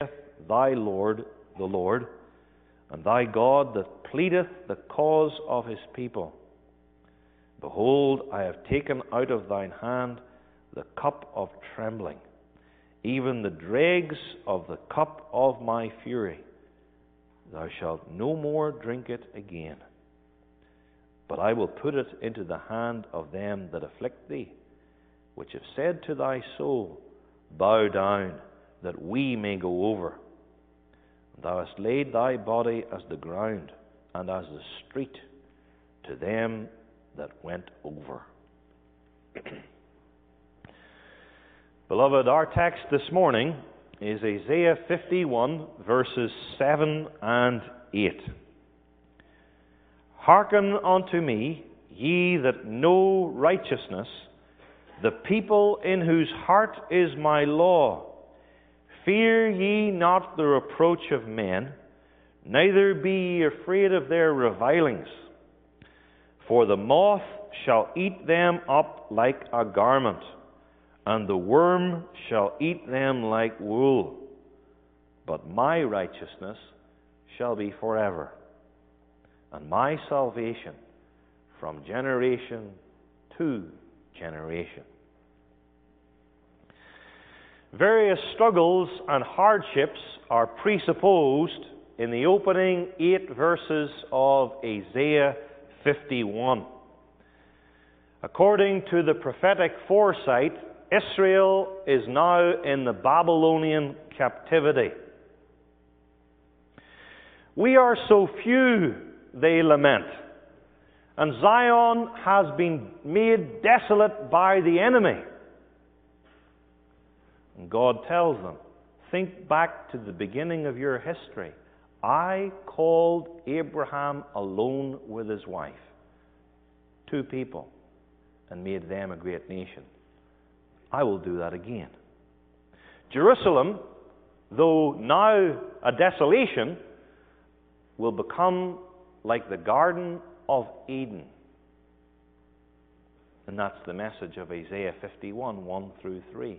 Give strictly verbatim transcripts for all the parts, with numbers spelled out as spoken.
thy Lord, the Lord, and thy God that pleadeth the cause of his people. Behold, I have taken out of thine hand the cup of trembling, even the dregs of the cup of my fury. Thou shalt no more drink it again. But I will put it into the hand of them that afflict thee, which have said to thy soul, Bow down, that we may go over. Thou hast laid thy body as the ground, and as the street, to them that went over. Beloved, our text this morning is Isaiah fifty-one, verses seven and eight. Hearken unto me, ye that know righteousness, the people in whose heart is my law. Fear ye not the reproach of men, neither be ye afraid of their revilings. For the moth shall eat them up like a garment, and the worm shall eat them like wool. But my righteousness shall be forever, and my salvation from generation to generation. Various struggles and hardships are presupposed in the opening eight verses of Isaiah fifty-one. According to the prophetic foresight, Israel is now in the Babylonian captivity. We are so few, they lament, and Zion has been made desolate by the enemy. And God tells them, think back to the beginning of your history. I called Abraham alone with his wife, two people, and made them a great nation. I will do that again. Jerusalem, though now a desolation, will become like the Garden of Eden. And that's the message of Isaiah fifty-one, one through three.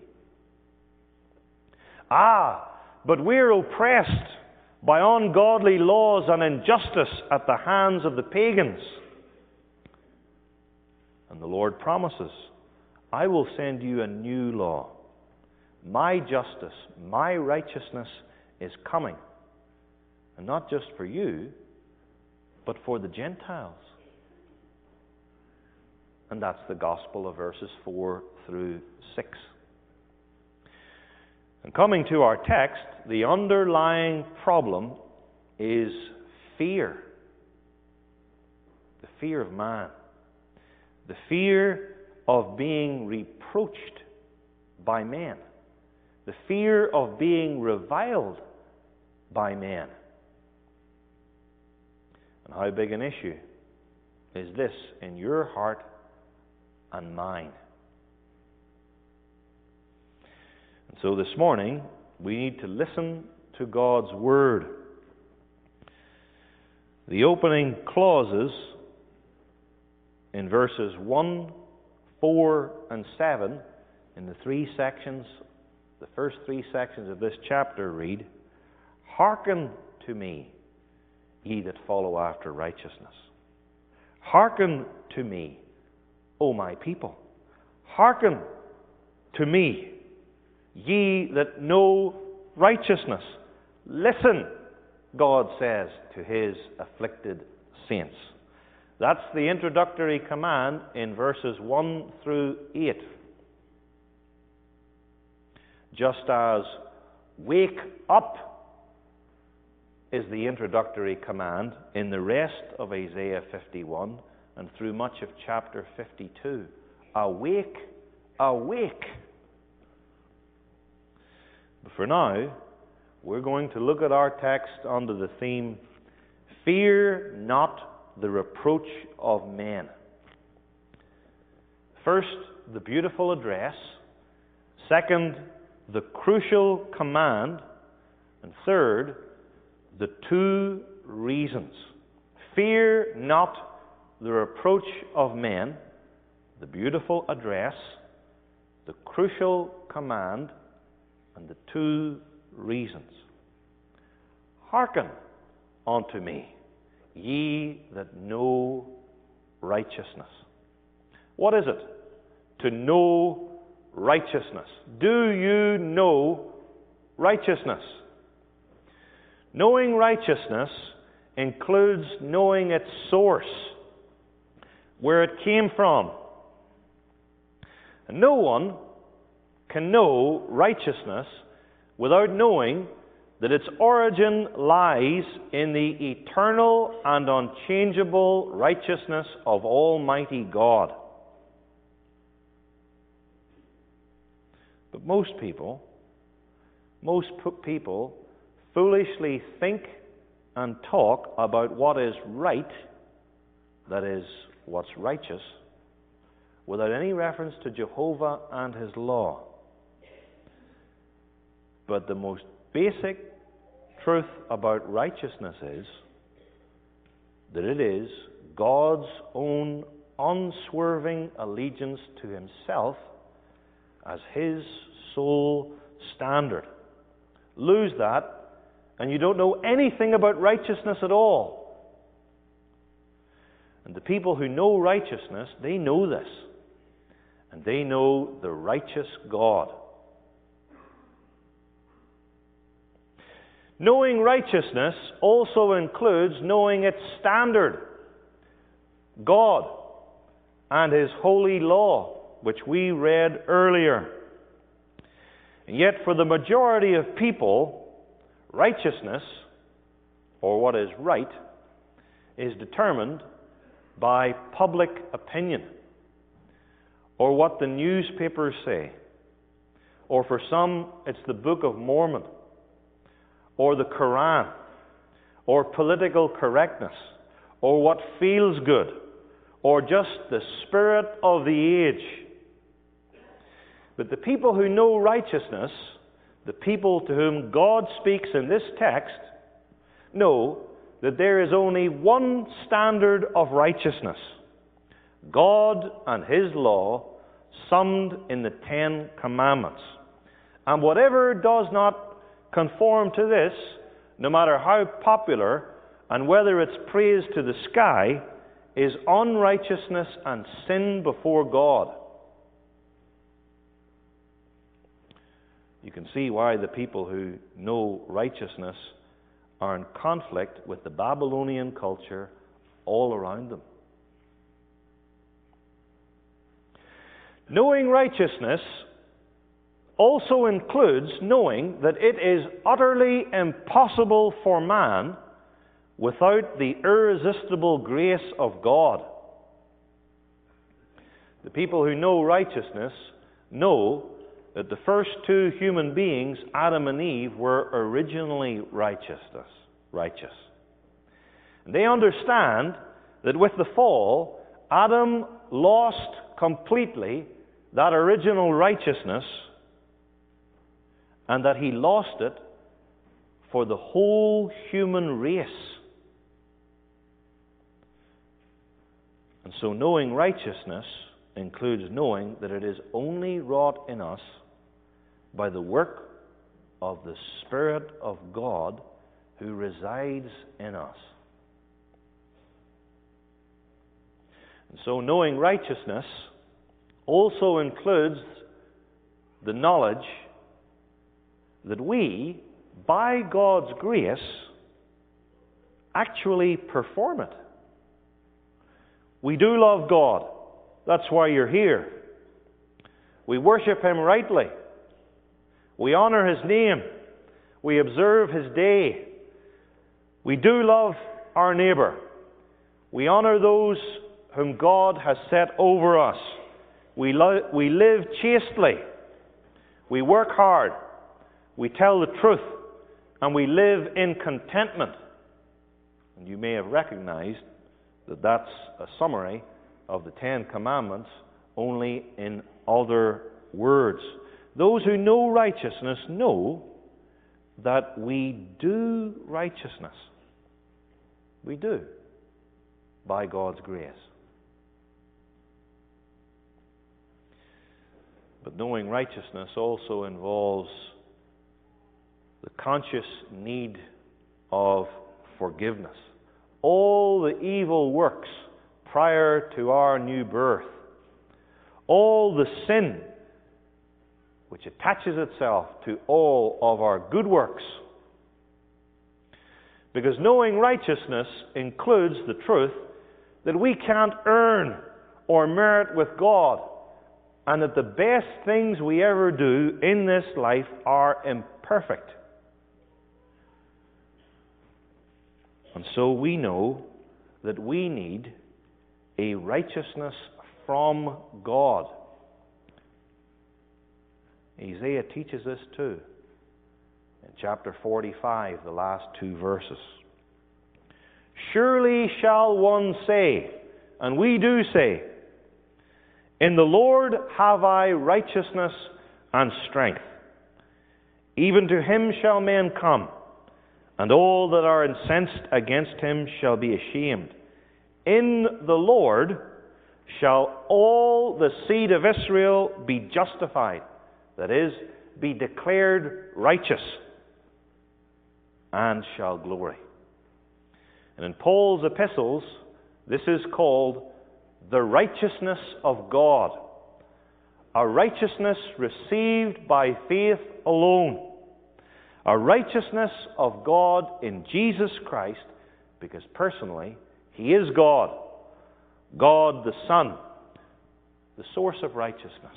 Ah, but we're oppressed by ungodly laws and injustice at the hands of the pagans. And the Lord promises, I will send you a new law. My justice, my righteousness is coming. And not just for you, but for the Gentiles. And that's the gospel of verses four through six. And coming to our text, the underlying problem is fear. The fear of man. The fear of being reproached by men. The fear of being reviled by men. And how big an issue is this in your heart and mine? And so this morning, we need to listen to God's Word. The opening clauses in verses one, four, and seven, in the three sections, the first three sections of this chapter read, Hearken to me, ye that follow after righteousness. Hearken to me, O my people. Hearken to me, ye that know righteousness. Listen, God says to his afflicted saints. That's the introductory command in verses one through eight. Just as wake up is the introductory command in the rest of Isaiah fifty-one and through much of chapter fifty-two. Awake, awake. But for now, we're going to look at our text under the theme, Fear not the reproach of men. First, the beautiful address. Second, the crucial command. And third, the two reasons. Fear not the reproach of men, the beautiful address, the crucial command, and the two reasons. hearken unto me, ye that know righteousness. What is it to know righteousness? Do you know righteousness? Knowing righteousness includes knowing its source, where it came from. And no one can know righteousness without knowing that its origin lies in the eternal and unchangeable righteousness of Almighty God. But most people, most people foolishly think and talk about what is right, that is, what's righteous, without any reference to Jehovah and His law. But the most basic truth about righteousness is that it is God's own unswerving allegiance to Himself as His sole standard. Lose that, and you don't know anything about righteousness at all. And the people who know righteousness, they know this. And they know the righteous God. Knowing righteousness also includes knowing its standard, God and His holy law, which we read earlier. And yet for the majority of people, righteousness, or what is right, is determined by public opinion, or what the newspapers say, or for some it's the Book of Mormon, or the Quran, or political correctness, or what feels good, or just the spirit of the age. But the people who know righteousness, the people to whom God speaks in this text, know that there is only one standard of righteousness: God and His law, summed in the Ten Commandments. And whatever does not conform to this, no matter how popular and whether it's praised to the sky, is unrighteousness and sin before God. You can see why the people who know righteousness are in conflict with the Babylonian culture all around them. Knowing righteousness also includes knowing that it is utterly impossible for man without the irresistible grace of God. The people who know righteousness know that the first two human beings, Adam and Eve, were originally righteous. righteous. And they understand that with the fall, Adam lost completely that original righteousness, and that he lost it for the whole human race. And so knowing righteousness includes knowing that it is only wrought in us by the work of the Spirit of God who resides in us. And so knowing righteousness also includes the knowledge that we, by God's grace, actually perform it. We do love God. That's why you're here. We worship Him rightly. We honor His name. We observe His day. We do love our neighbor. We honor those whom God has set over us. We, lo- we live chastely. We work hard. We tell the truth. And we live in contentment. And you may have recognized that that's a summary of the Ten Commandments, only in other words. Those who know righteousness know that we do righteousness. We do, by God's grace. But knowing righteousness also involves the conscious need of forgiveness. All the evil works prior to our new birth, all the sin which attaches itself to all of our good works. Because knowing righteousness includes the truth that we can't earn or merit with God, and that the best things we ever do in this life are imperfect. And so we know that we need a righteousness from God. Isaiah teaches this too. In chapter forty-five, the last two verses. Surely shall one say, and we do say, in the Lord have I righteousness and strength. Even to him shall men come, and all that are incensed against him shall be ashamed. In the Lord shall all the seed of Israel be justified, that is, be declared righteous, and shall glory. And in Paul's epistles, this is called the righteousness of God, a righteousness received by faith alone, a righteousness of God in Jesus Christ, because personally, He is God, God the Son, the source of righteousness.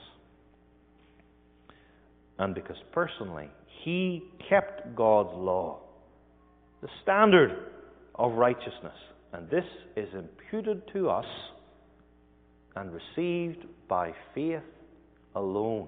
And because personally, He kept God's law, the standard of righteousness. And this is imputed to us and received by faith alone.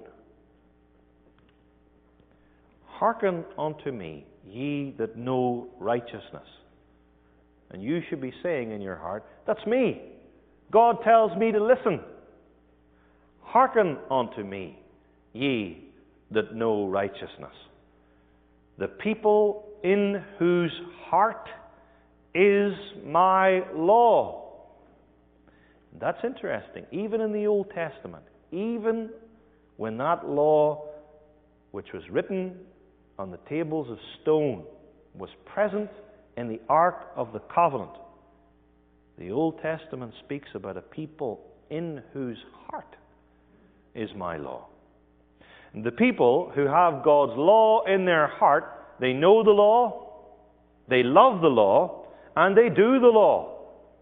Hearken unto me, ye that know righteousness. And you should be saying in your heart, that's me. God tells me to listen. Hearken unto me, ye that know righteousness. The people in whose heart is my law. That's interesting. Even in the Old Testament, even when that law, which was written on the tables of stone, was present in the Ark of the Covenant, the Old Testament speaks about a people in whose heart is my law. And the people who have God's law in their heart, they know the law, they love the law, and they do the law.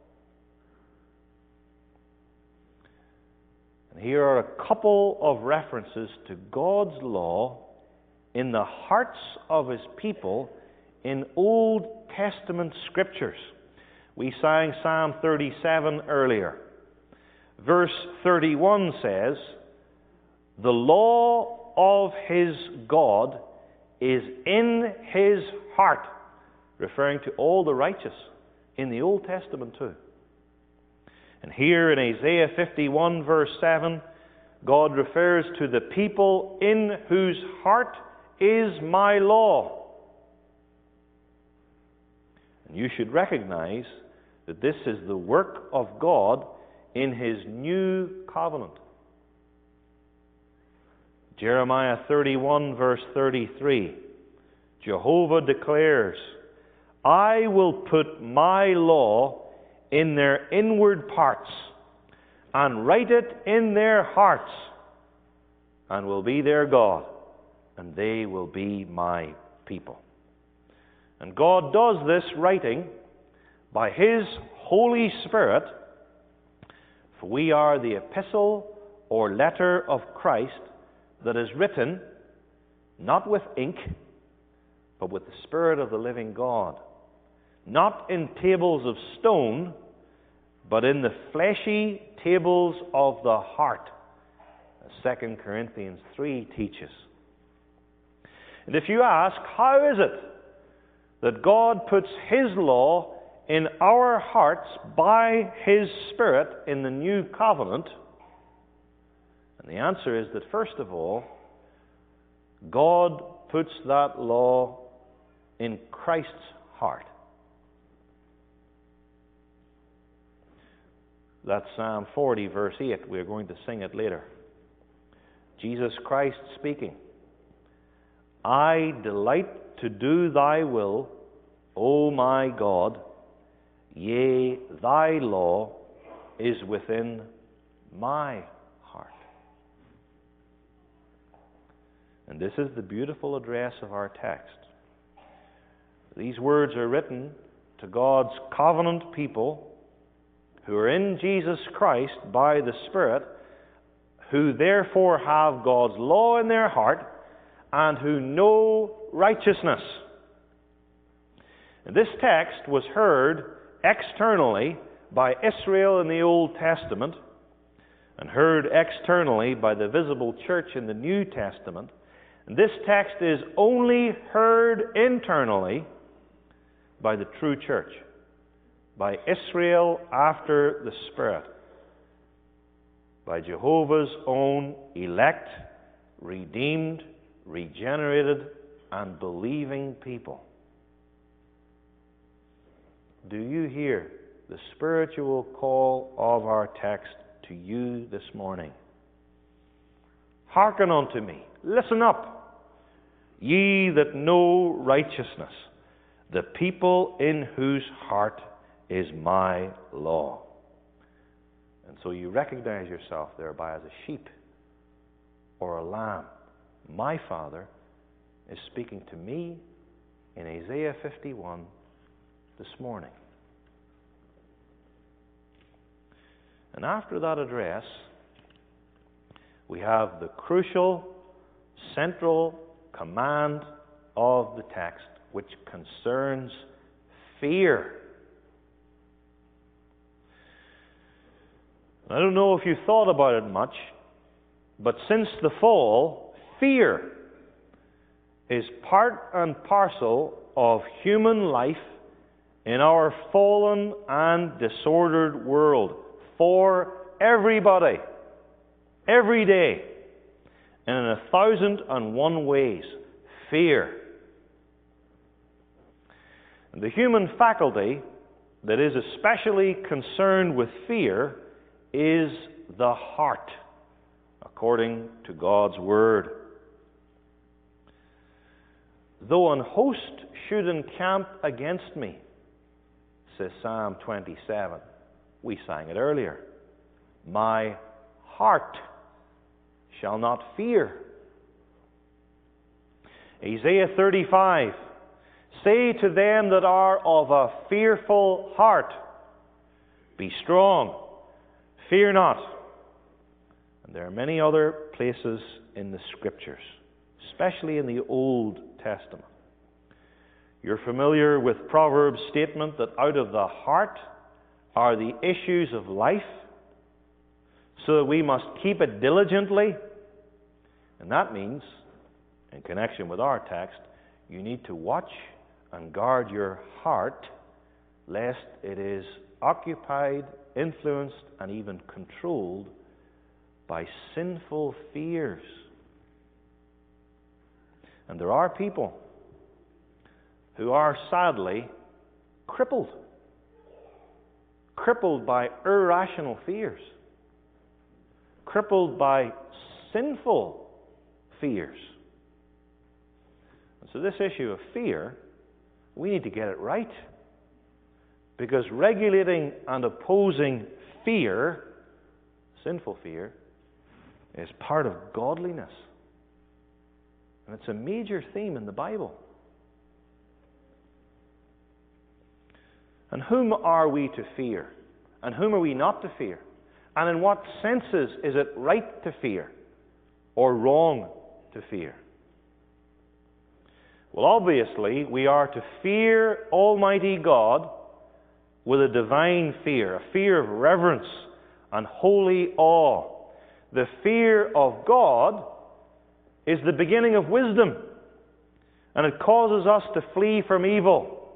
And here are a couple of references to God's law in the hearts of His people in Old Testament scriptures. We sang Psalm thirty-seven earlier. Verse thirty-one says, the law of his God is in his heart, referring to all the righteous in the Old Testament too. And here in Isaiah fifty-one verse seven, God refers to the people in whose heart is my law. And you should recognize that this is the work of God in His new covenant. Jeremiah thirty-one verse thirty-three, Jehovah declares, I will put my law in their inward parts, and write it in their hearts, and will be their God, and they will be my people. And God does this writing by His Holy Spirit, for we are the epistle or letter of Christ that is written, not with ink, but with the Spirit of the living God. Not in tables of stone, but in the fleshy tables of the heart, as Second Corinthians three teaches. And if you ask, how is it that God puts His law in our hearts by His Spirit in the new covenant? And the answer is that, first of all, God puts that law in Christ's heart. That's Psalm forty, verse eight. We're going to sing it later. Jesus Christ speaking. I delight to do thy will, O my God, yea, thy law is within my heart. And this is the beautiful address of our text. These words are written to God's covenant people who are in Jesus Christ by the Spirit, who therefore have God's law in their heart and who know righteousness. And this text was heard externally by Israel in the Old Testament and heard externally by the visible church in the New Testament. And this text is only heard internally by the true church, by Israel after the Spirit, by Jehovah's own elect, redeemed, regenerated, and believing people. Do you hear the spiritual call of our text to you this morning? Hearken unto me, listen up, ye that know righteousness, the people in whose heart is my law. And so you recognize yourself thereby as a sheep or a lamb. My Father is speaking to me in Isaiah fifty-one this morning. And after that address, we have the crucial, central command of the text, which concerns fear. I don't know if you've thought about it much, but since the fall, fear is part and parcel of human life in our fallen and disordered world for everybody, every day, and in a thousand and one ways. Fear. And the human faculty that is especially concerned with fear is the heart, according to God's Word. Though an host should encamp against me, says Psalm twenty-seven. We sang it earlier. My heart shall not fear. Isaiah thirty-five. Say to them that are of a fearful heart, be strong, fear not. And there are many other places in the Scriptures, especially in the Old Testament. You're familiar with Proverbs' statement that out of the heart are the issues of life, so that we must keep it diligently. And that means, in connection with our text, you need to watch and guard your heart, lest it is occupied, influenced, and even controlled by sinful fears. And there are people who are sadly crippled, crippled by irrational fears, crippled by sinful fears. And so this issue of fear, we need to get it right. Because regulating and opposing fear, sinful fear, is part of godliness. And it's a major theme in the Bible. And whom are we to fear? And whom are we not to fear? And in what senses is it right to fear or wrong to fear? Well, obviously, we are to fear Almighty God with a divine fear, a fear of reverence and holy awe. The fear of God is the beginning of wisdom, and it causes us to flee from evil.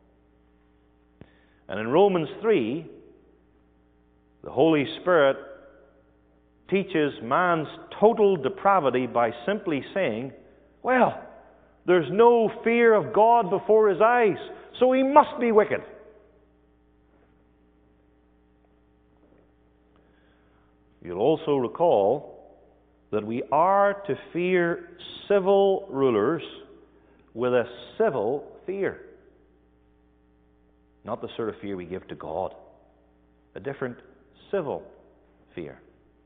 And in Romans three, the Holy Spirit teaches man's total depravity by simply saying, well, there's no fear of God before his eyes, so he must be wicked. You'll also recall that we are to fear civil rulers with a civil fear. Not the sort of fear we give to God. A different civil fear.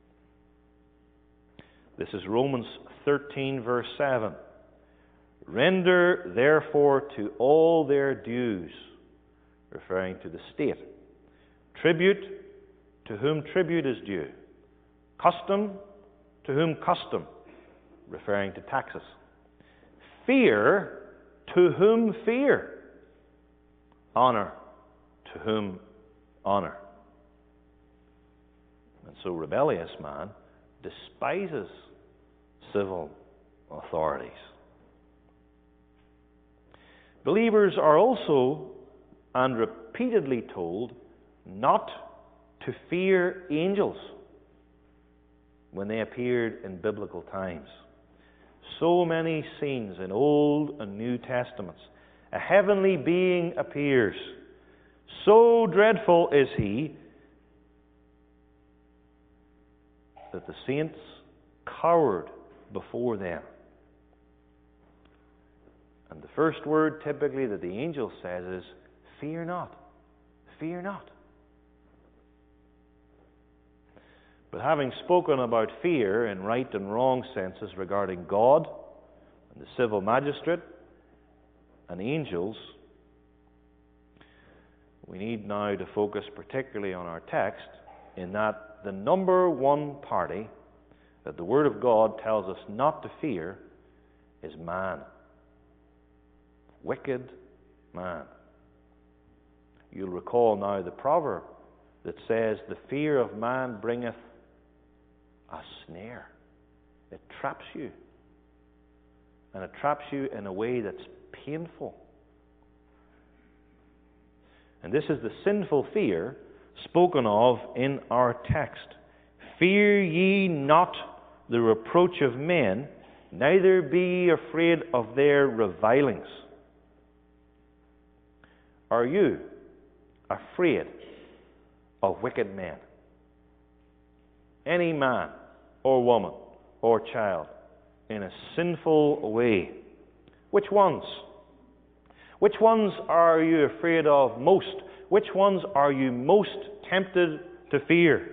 This is Romans thirteen, verse seven. Render therefore to all their dues, referring to the state. Tribute, to whom tribute is due. Custom, to whom custom, referring to taxes. Fear, to whom fear. Honor, to whom honor. And so rebellious man despises civil authorities. Believers are also and repeatedly told not to fear angels when they appeared in biblical times. So many scenes in Old and New Testaments. A heavenly being appears. So dreadful is he that the saints cowered before them. And the first word typically that the angel says is, fear not, fear not. But having spoken about fear in right and wrong senses regarding God and the civil magistrate and angels, we need now to focus particularly on our text in that the number one party that the Word of God tells us not to fear is man. Wicked man. You'll recall now the proverb that says, the fear of man bringeth a snare. It traps you. And it traps you in a way that's painful. And this is the sinful fear spoken of in our text. Fear ye not the reproach of men, neither be ye afraid of their revilings. Are you afraid of wicked men? Any man or woman or child in a sinful way. Which ones? Which ones are you afraid of most? Which ones are you most tempted to fear?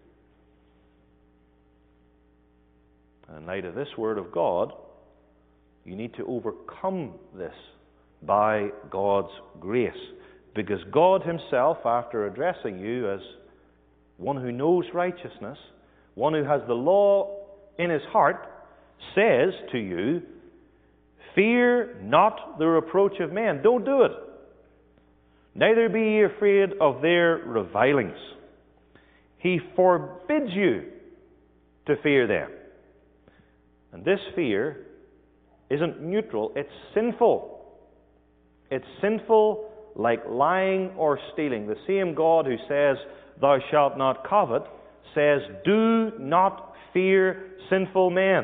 In light of this Word of God, you need to overcome this by God's grace. Because God Himself, after addressing you as one who knows righteousness, one who has the law in his heart, says to you, fear not the reproach of men. Don't do it. Neither be ye afraid of their revilings. He forbids you to fear them. And this fear isn't neutral, it's sinful. It's sinful like lying or stealing. The same God who says, thou shalt not covet, says, do not fear sinful men.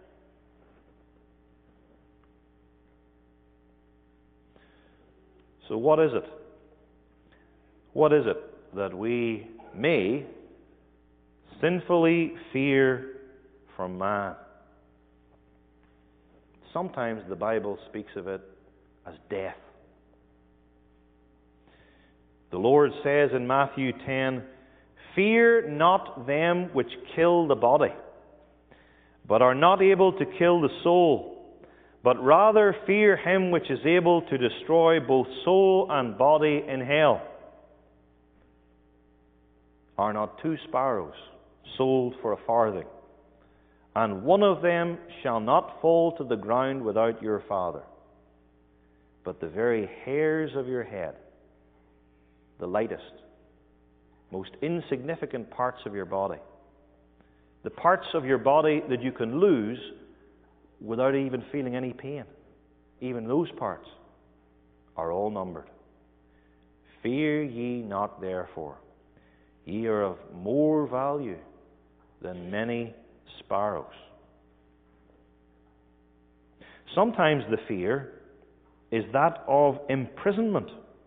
So what is it? What is it that we may sinfully fear from man? Sometimes the Bible speaks of it as death. The Lord says in Matthew ten, fear not them which kill the body, but are not able to kill the soul, but rather fear Him which is able to destroy both soul and body in hell. Are not two sparrows sold for a farthing, and one of them shall not fall to the ground without your Father? But the very hairs of your head, the lightest, most insignificant parts of your body, the parts of your body that you can lose without even feeling any pain, even those parts are all numbered. Fear ye not therefore, ye are of more value than many sparrows. Sometimes the fear is that of imprisonment.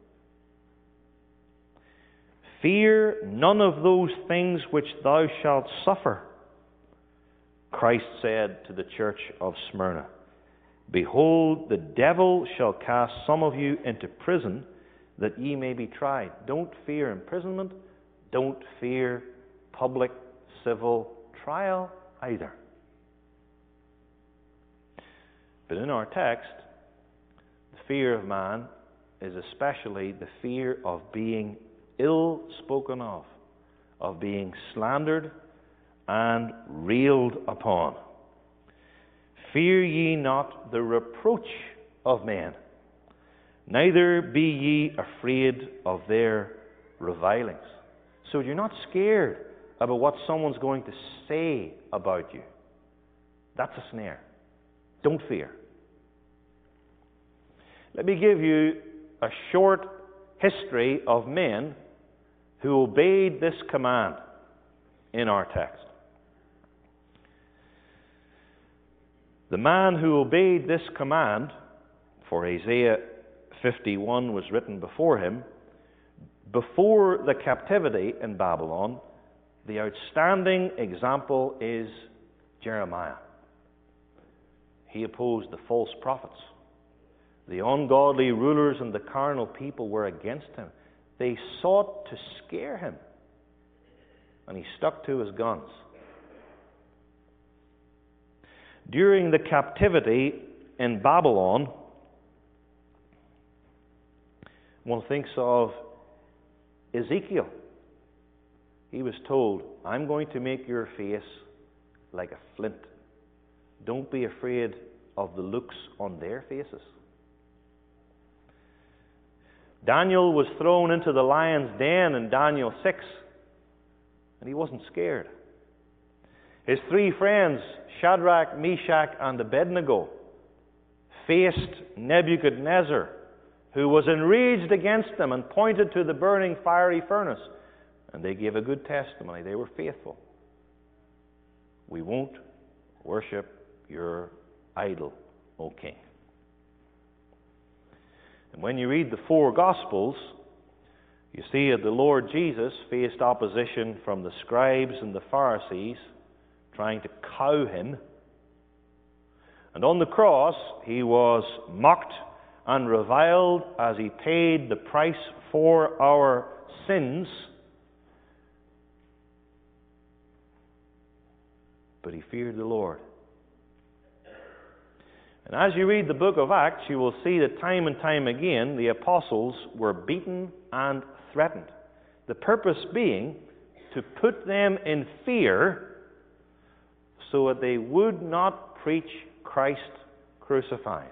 Fear none of those things which thou shalt suffer. Christ said to the church of Smyrna, behold, the devil shall cast some of you into prison, that ye may be tried. Don't fear imprisonment. Don't fear public civil trial either. But in our text, the fear of man is especially the fear of being ill spoken of, of being slandered and railed upon. Fear ye not the reproach of men, neither be ye afraid of their revilings. So you're not scared about what someone's going to say about you. That's a snare. Don't fear. Let me give you a short history of men who obeyed this command in our text. The man who obeyed this command, for Isaiah fifty-one was written before him, before the captivity in Babylon, the outstanding example is Jeremiah. He opposed the false prophets. The ungodly rulers and the carnal people were against him. They sought to scare him, and he stuck to his guns. During the captivity in Babylon, one thinks of Ezekiel. He was told, I'm going to make your face like a flint. Don't be afraid of the looks on their faces. Daniel was thrown into the lion's den in Daniel six, and he wasn't scared. His three friends, Shadrach, Meshach, and Abednego, faced Nebuchadnezzar, who was enraged against them and pointed to the burning fiery furnace. And they gave a good testimony. They were faithful. We won't worship your idol, O king. And when you read the four Gospels, you see that the Lord Jesus faced opposition from the scribes and the Pharisees, trying to cow him. And on the cross, he was mocked and reviled as he paid the price for our sins. But he feared the Lord. And as you read the book of Acts, you will see that time and time again the apostles were beaten and threatened. The purpose being to put them in fear so that they would not preach Christ crucified.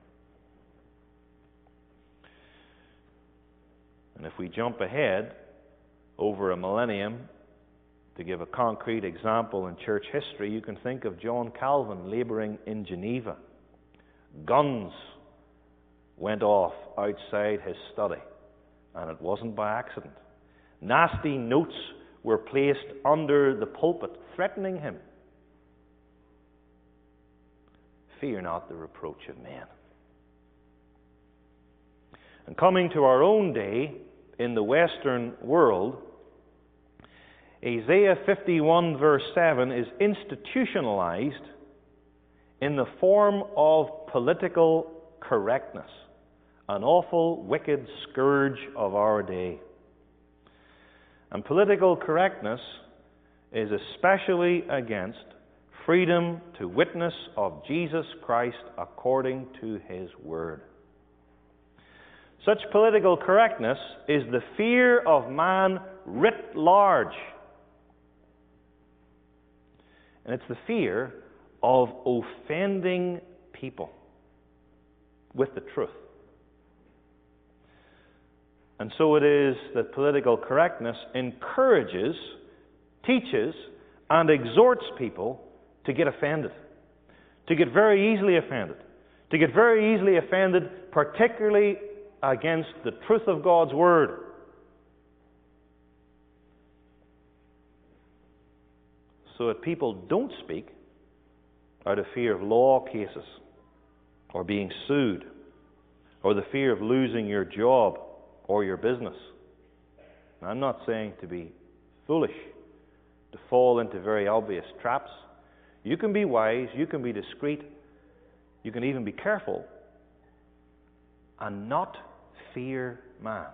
And if we jump ahead over a millennium to give a concrete example in church history, you can think of John Calvin laboring in Geneva. Guns went off outside his study, and it wasn't by accident. Nasty notes were placed under the pulpit threatening him. Fear not the reproach of men. And coming to our own day, in the Western world, Isaiah fifty-one verse seven is institutionalized in the form of political correctness, an awful, wicked scourge of our day. And political correctness is especially against freedom to witness of Jesus Christ according to His Word. Such political correctness is the fear of man writ large. And it's the fear of offending people with the truth. And so it is that political correctness encourages, teaches, and exhorts people to get offended, to get very easily offended, to get very easily offended, particularly against the truth of God's Word. So that people don't speak out of fear of law cases, or being sued, or the fear of losing your job or your business. Now, I'm not saying to be foolish, to fall into very obvious traps. You can be wise, you can be discreet, you can even be careful, and not fear man.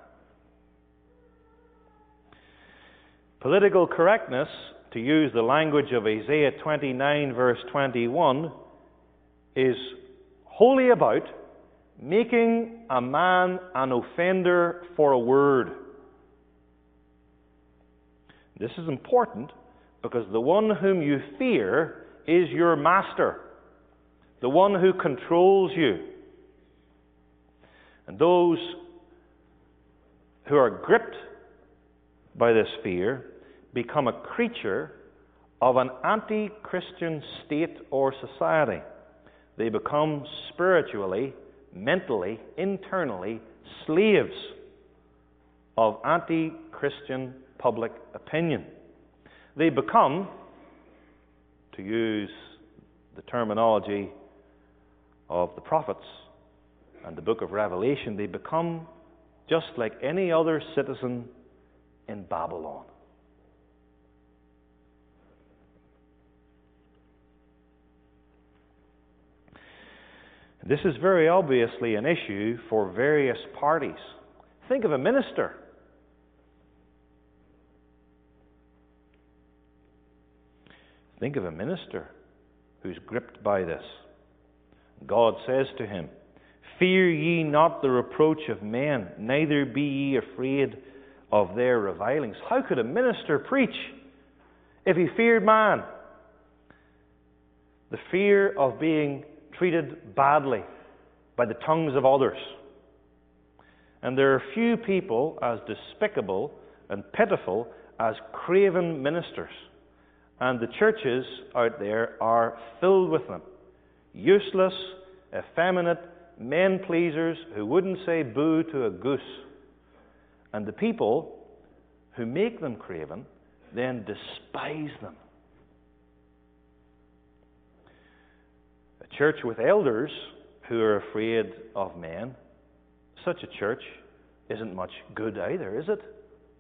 Political correctness, to use the language of Isaiah twenty-nine, verse twenty-one, is wholly about making a man an offender for a word. This is important because the one whom you fear is your master, the one who controls you. And those who are gripped by this fear become a creature of an anti-Christian state or society. They become spiritually, mentally, internally slaves of anti-Christian public opinion. They become, to use the terminology of the prophets and the book of Revelation, they become just like any other citizen in Babylon. This is very obviously an issue for various parties. Think of a minister. Think of a minister who's gripped by this. God says to him, "Fear ye not the reproach of men, neither be ye afraid of their revilings." How could a minister preach if he feared man? The fear of being treated badly by the tongues of others. And there are few people as despicable and pitiful as craven ministers. And the churches out there are filled with them. Useless, effeminate, men-pleasers who wouldn't say boo to a goose. And the people who make them craven then despise them. A church with elders who are afraid of men, such a church isn't much good either, is it?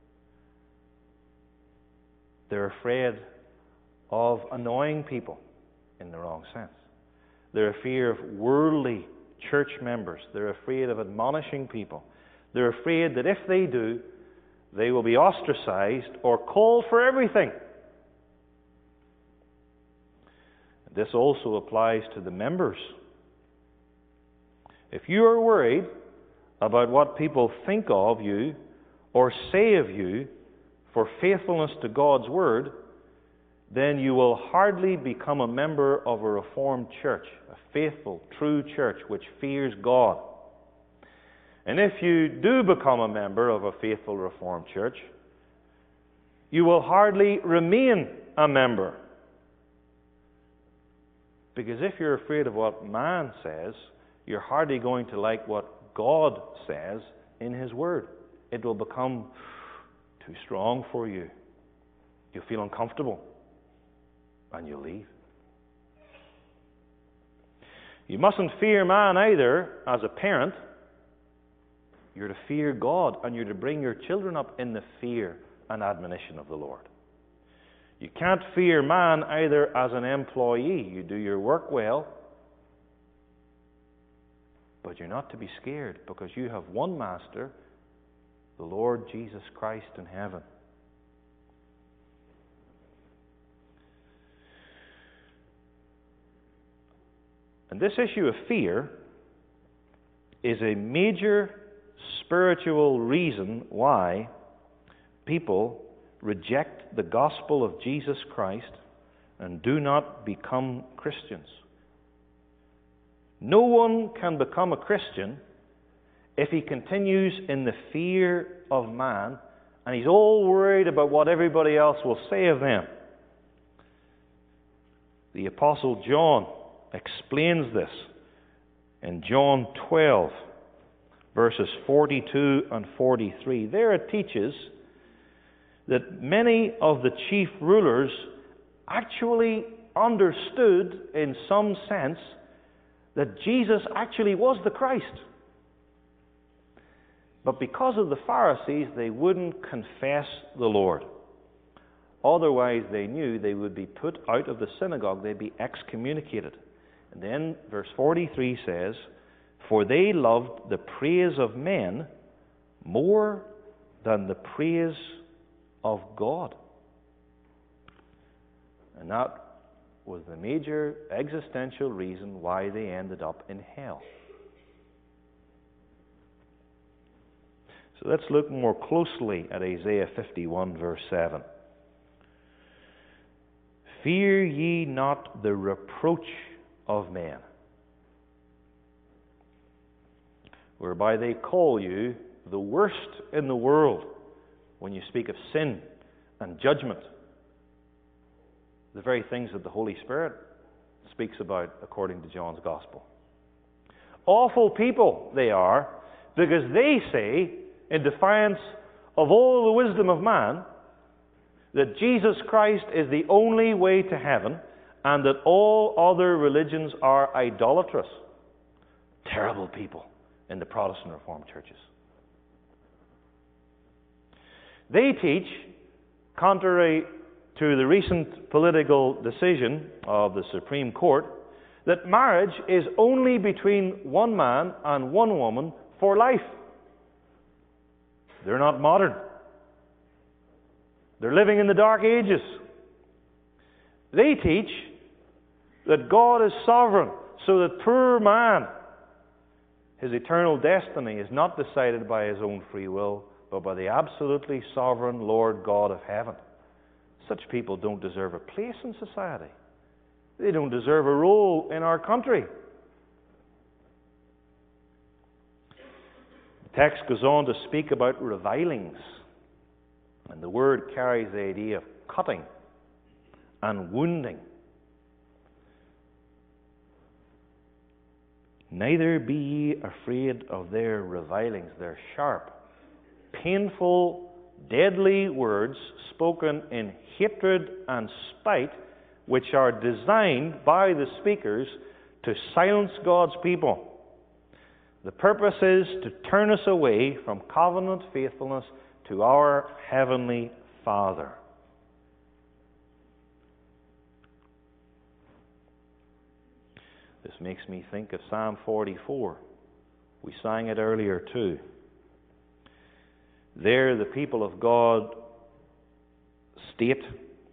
They're afraid of annoying people in the wrong sense. They're afraid of worldly church members. They're afraid of admonishing people. They're afraid that if they do, they will be ostracized or called for everything. This also applies to the members. If you are worried about what people think of you or say of you for faithfulness to God's Word, then you will hardly become a member of a Reformed church, a faithful, true church which fears God. And if you do become a member of a faithful Reformed church, you will hardly remain a member. Because if you're afraid of what man says, you're hardly going to like what God says in His Word. It will become too strong for you. You'll feel uncomfortable. And you'll leave. You mustn't fear man either as a parent. You're to fear God, and you're to bring your children up in the fear and admonition of the Lord. You can't fear man either as an employee. You do your work well, but you're not to be scared because you have one master, the Lord Jesus Christ in heaven. And this issue of fear is a major spiritual reason why people reject the gospel of Jesus Christ and do not become Christians. No one can become a Christian if he continues in the fear of man and he's all worried about what everybody else will say of them. The Apostle John explains this in John twelve, verses forty-two and forty-three. There it teaches that many of the chief rulers actually understood in some sense that Jesus actually was the Christ. But because of the Pharisees, they wouldn't confess the Lord. Otherwise, they knew they would be put out of the synagogue. They'd be excommunicated. And then verse forty-three says, "For they loved the praise of men more than the praise of God. And that was the major existential reason why they ended up in hell. So let's look more closely at Isaiah fifty-one, verse seven. Fear ye not the reproach of men, whereby they call you the worst in the world when you speak of sin and judgment, the very things that the Holy Spirit speaks about according to John's Gospel. Awful people they are, because they say, in defiance of all the wisdom of man, that Jesus Christ is the only way to heaven and that all other religions are idolatrous. Terrible people in the Protestant Reformed churches. They teach, contrary to the recent political decision of the Supreme Court, that marriage is only between one man and one woman for life. They're not modern. They're living in the Dark Ages. They teach that God is sovereign, so that poor man, his eternal destiny is not decided by his own free will, but by the absolutely sovereign Lord God of heaven. Such people don't deserve a place in society. They don't deserve a role in our country. The text goes on to speak about revilings. And the word carries the idea of cutting and wounding. Neither be ye afraid of their revilings. They're sharp, painful, deadly words spoken in hatred and spite, which are designed by the speakers to silence God's people. The purpose is to turn us away from covenant faithfulness to our Heavenly Father. This makes me think of Psalm forty-four. We sang it earlier too. There the people of God state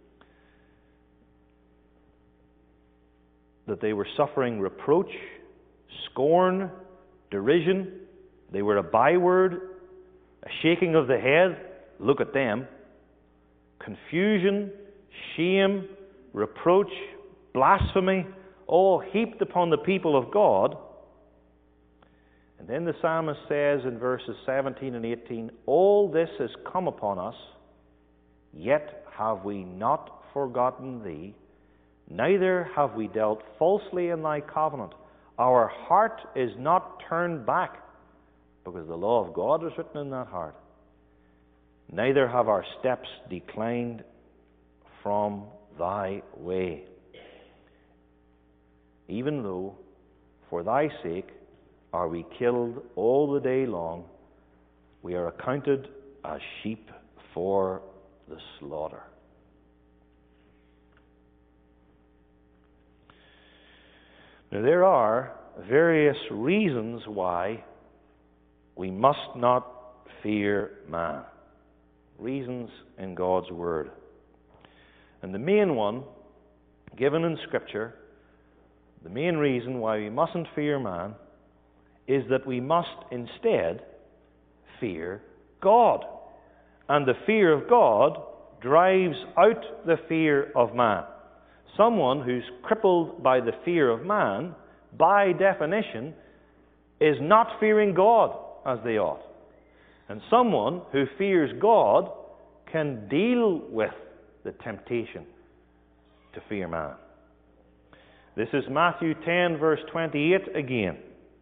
that they were suffering reproach, scorn, derision. They were a byword, a shaking of the head, look at them, confusion, shame, reproach, blasphemy, all heaped upon the people of God. And then the psalmist says in verses seventeen and eighteen, all this has come upon us, yet have we not forgotten thee, neither have we dealt falsely in thy covenant. Our heart is not turned back, because the law of God is written in that heart. Neither have our steps declined from thy way. Even though for thy sake are we killed all the day long, we are accounted as sheep for the slaughter. Now, there are various reasons why we must not fear man. Reasons in God's Word. And the main one, given in Scripture, the main reason why we mustn't fear man is that we must instead fear God. And the fear of God drives out the fear of man. Someone who's crippled by the fear of man, by definition, is not fearing God as they ought. And someone who fears God can deal with the temptation to fear man. This is Matthew ten, verse twenty-eight again.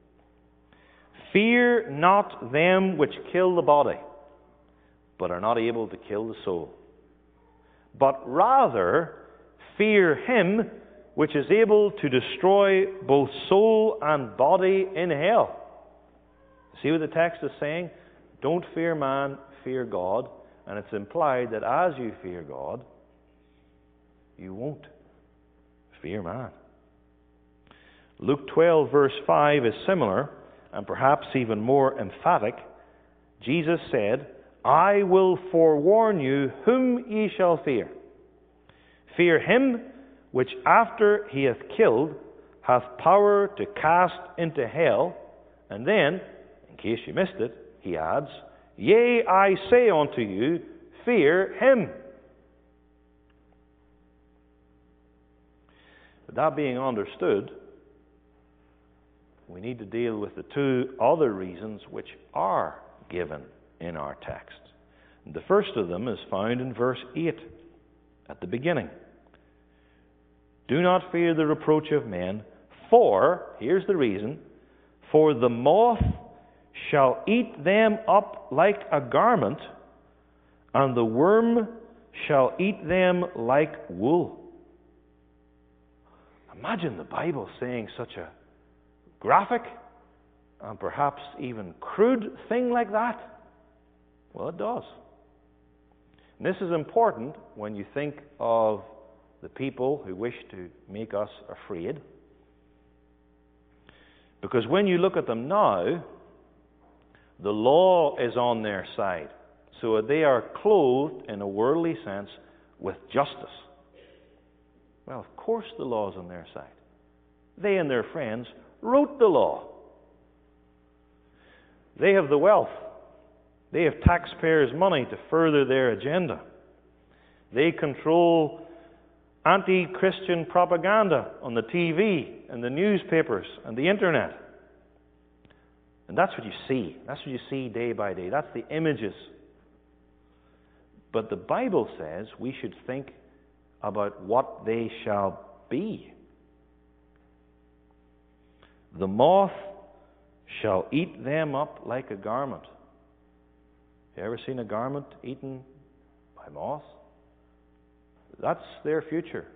Fear not them which kill the body, but are not able to kill the soul. But rather fear him which is able to destroy both soul and body in hell. See what the text is saying? Don't fear man, fear God. And it's implied that as you fear God, you won't fear man. Luke twelve, verse five is similar, and perhaps even more emphatic. Jesus said, I will forewarn you whom ye shall fear. Fear him which after he hath killed hath power to cast into hell. And then, in case you missed it, he adds, Yea, I say unto you, fear him. But that being understood, we need to deal with the two other reasons which are given in our text. The first of them is found in verse eight, at the beginning. Do not fear the reproach of men, for, here's the reason, for the moth shall eat them up like a garment, and the worm shall eat them like wool. Imagine the Bible saying such a graphic and perhaps even crude thing like that. Well, it does. And this is important when you think of the people who wish to make us afraid. Because when you look at them now, the law is on their side. So they are clothed, in a worldly sense, with justice. Well, of course the law is on their side. They and their friends wrote the law. They have the wealth. They have taxpayers' money to further their agenda. They control anti-Christian propaganda on the T V and the newspapers and the internet. And that's what you see. That's what you see day by day. That's the images. But the Bible says we should think about what they shall be. The moth shall eat them up like a garment. Have you ever seen a garment eaten by moths? That's their future.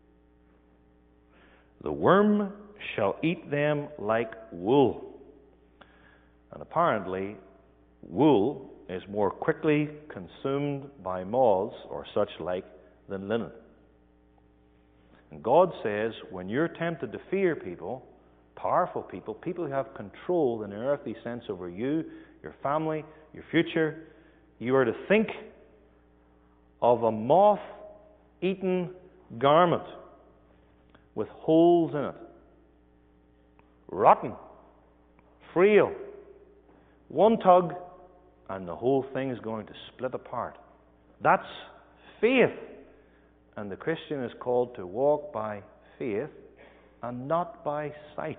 The worm shall eat them like wool. And apparently, wool is more quickly consumed by moths or such like than linen. And God says, when you're tempted to fear people, powerful people, people who have control in an earthly sense over you, your family, your future, you are to think of a moth-eaten garment with holes in it. Rotten, frail. One tug, and the whole thing is going to split apart. That's faith. And the Christian is called to walk by faith and not by sight.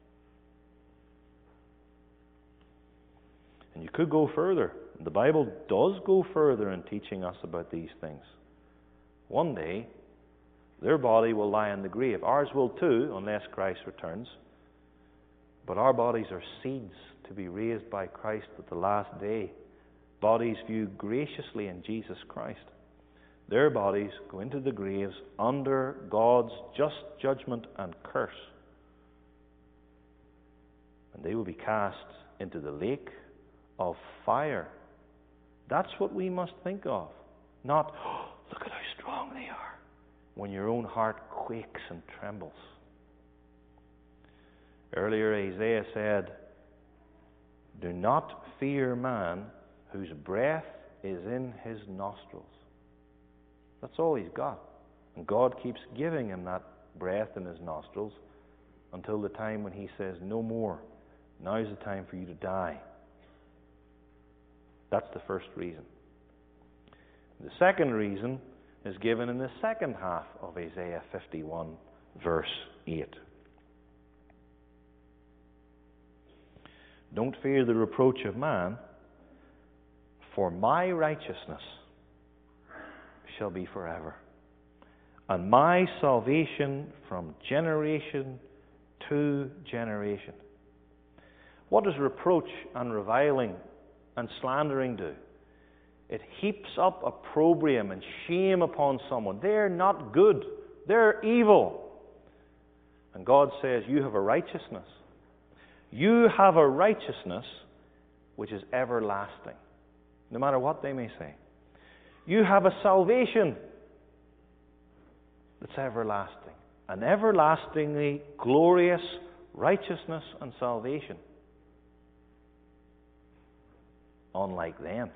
And you could go further. The Bible does go further in teaching us about these things. One day, their body will lie in the grave. Ours will too, unless Christ returns. But our bodies are seeds to be raised by Christ at the last day. Bodies viewed graciously in Jesus Christ. Their bodies go into the graves under God's just judgment and curse. And they will be cast into the lake of fire. That's what we must think of. Not, oh, look at how strong they are, when your own heart quakes and trembles. Earlier, Isaiah said, do not fear man whose breath is in his nostrils. That's all he's got. And God keeps giving him that breath in his nostrils until the time when he says, no more. Now's the time for you to die. That's the first reason. The second reason is given in the second half of Isaiah fifty-one, verse eight. Don't fear the reproach of man, for my righteousness shall be forever, and my salvation from generation to generation. What does reproach and reviling and slandering do? It heaps up opprobrium and shame upon someone. They're not good. They're evil. And God says, you have a righteousness. You have a righteousness which is everlasting, no matter what they may say. You have a salvation that's everlasting, an everlastingly glorious righteousness and salvation. unlike them.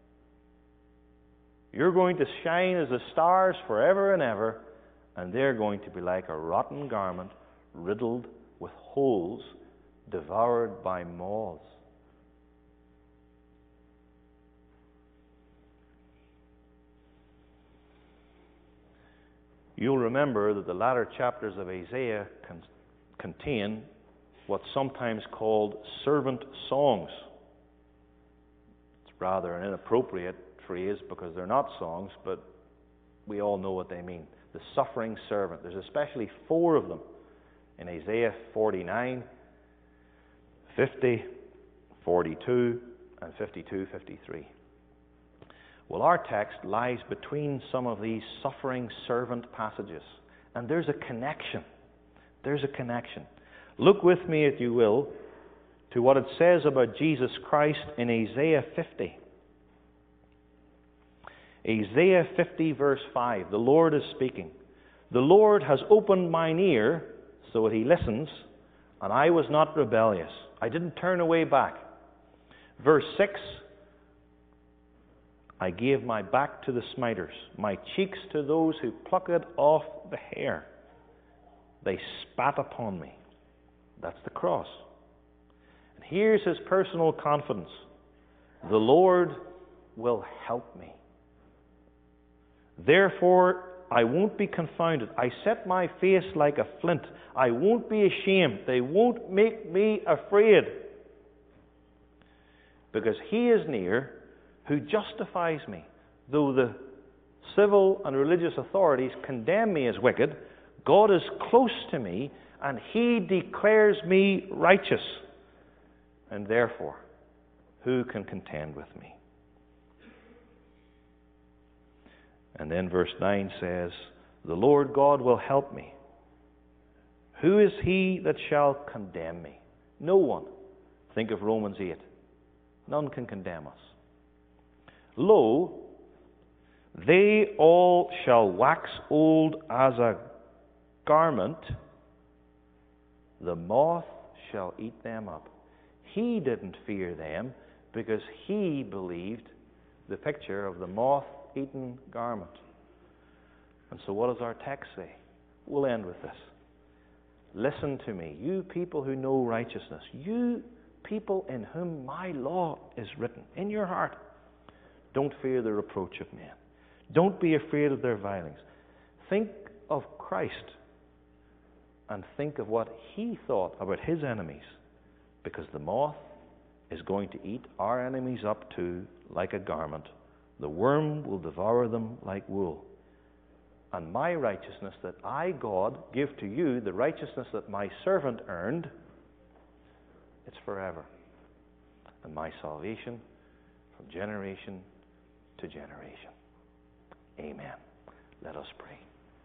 You're going to shine as the stars forever and ever, and they're going to be like a rotten garment, riddled with holes, devoured by moths. You'll remember that the latter chapters of Isaiah con- contain what's sometimes called servant songs. It's rather an inappropriate phrase because they're not songs, but we all know what they mean. The suffering servant. There's especially four of them in Isaiah forty-nine, fifty, forty-two, and fifty-two, fifty-three. Well, our text lies between some of these suffering servant passages, and there's a connection. There's a connection. Look with me, if you will, to what it says about Jesus Christ in Isaiah fifty. Isaiah fifty, verse five. The Lord is speaking. The Lord has opened mine ear so that he listens, and I was not rebellious. I didn't turn away back. Verse six. I gave my back to the smiters, my cheeks to those who plucked off the hair. They spat upon me. That's the cross. And here's his personal confidence. The Lord will help me. Therefore, I won't be confounded. I set my face like a flint. I won't be ashamed. They won't make me afraid. Because he is near who justifies me. Though the civil and religious authorities condemn me as wicked, God is close to me, and he declares me righteous. And therefore, who can contend with me? And then verse nine says, the Lord God will help me. Who is he that shall condemn me? No one. Think of Romans eight. None can condemn us. Lo, they all shall wax old as a garment, the moth shall eat them up. He didn't fear them because he believed the picture of the moth-eaten garment. And so what does our text say? We'll end with this. Listen to me, you people who know righteousness, you people in whom my law is written in your heart. Don't fear the reproach of men. Don't be afraid of their violence. Think of Christ and think of what he thought about his enemies, because the moth is going to eat our enemies up too like a garment. The worm will devour them like wool. And my righteousness that I, God, give to you, the righteousness that my servant earned, it's forever. And my salvation from generation to generation. Amen. Let us pray.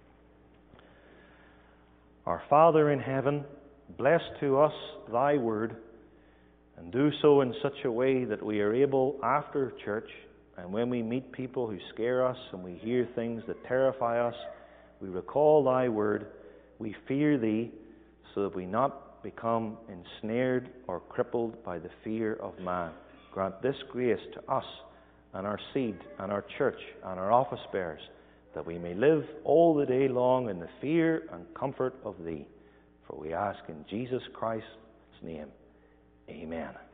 Our Father in heaven, bless to us thy word, and do so in such a way that we are able, after church, and when we meet people who scare us and we hear things that terrify us, we recall thy word, we fear thee, so that we not become ensnared or crippled by the fear of man. Grant this grace to us and our seed and our church and our office bearers, that we may live all the day long in the fear and comfort of thee. For we ask in Jesus Christ's name. Amen.